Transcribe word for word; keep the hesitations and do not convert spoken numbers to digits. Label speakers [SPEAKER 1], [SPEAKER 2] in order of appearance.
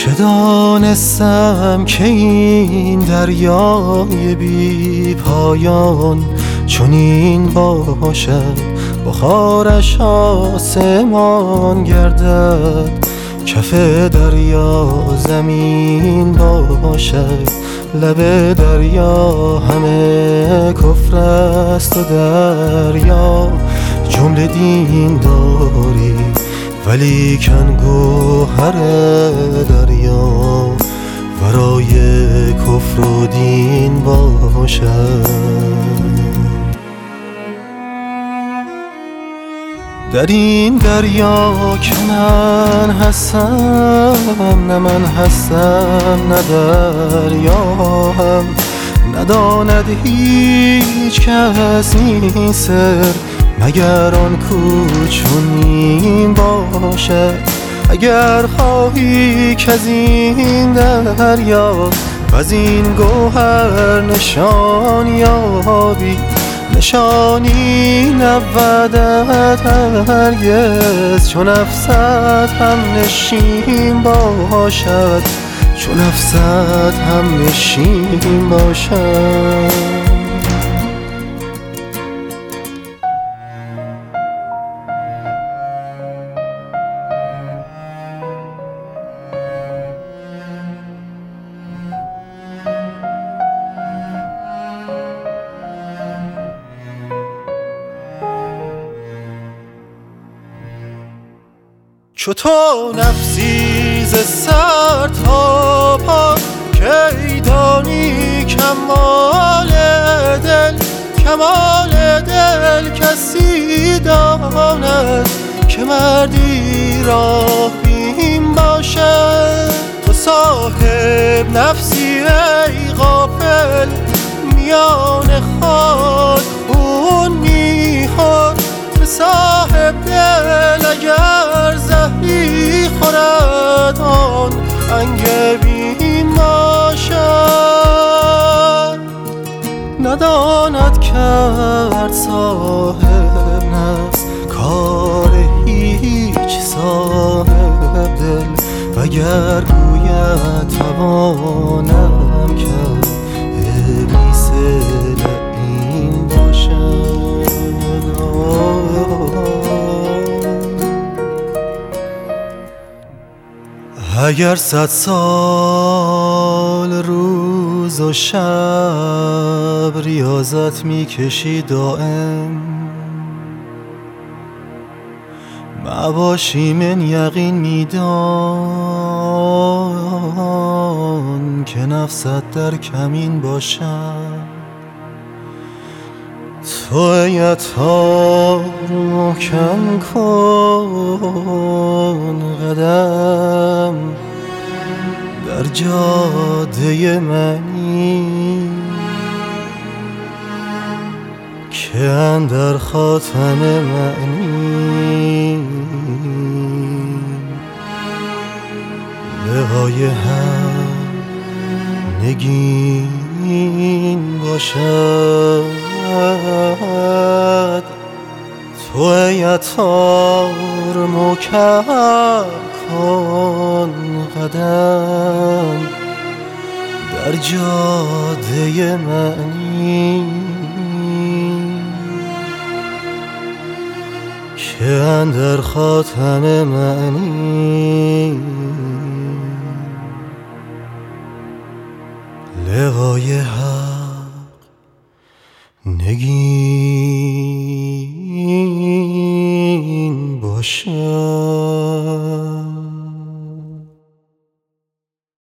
[SPEAKER 1] چه دانستم که این دریای بی پایان چنین باشد، بخارش آسمان گردد، کف دریا زمین باشد، لب دریا همه کفر است و دریا جمله دین داری، ولی کن گوهر دریا ورای کفر و دین باشد. در این دریا که من هستم، نه من هستم نه دریا هم، نداند هیچ کس این سر مگر آن کو چنین باشد. اگر خواهی که از این دریا و از این گوهر نشان یابی، نشانی نبودت هرگز چون نفست هم نشین باشد، چون نفست هم نشین باشد. چو تو نفسی ز سر تا پا کی دانی کمال دل، کمال دل کسی داند که مردی راه بین باشد. تو صاحب نفسی ای غافل، میان خاک خون میخور، صاحب دل اگر زهری خورد آن انگبین باشد. نداند کرد صاحب نفس کار هیچ صاحب دل، وگر گوید توانم کرد ابلیس لعین باشد. اگر صد سال روز و شب ریاضت میکشی دائم، مباشی من یقین میدان که نفست در کمین باشد. تو یطار محکم کن قدم در جاده منی، که اندر خاتم معنی لقای هم نگین باشد. تو یطار محکم کن قدم در جاده معنی، که اندر خاتم معنی لقای حق نگین باشد.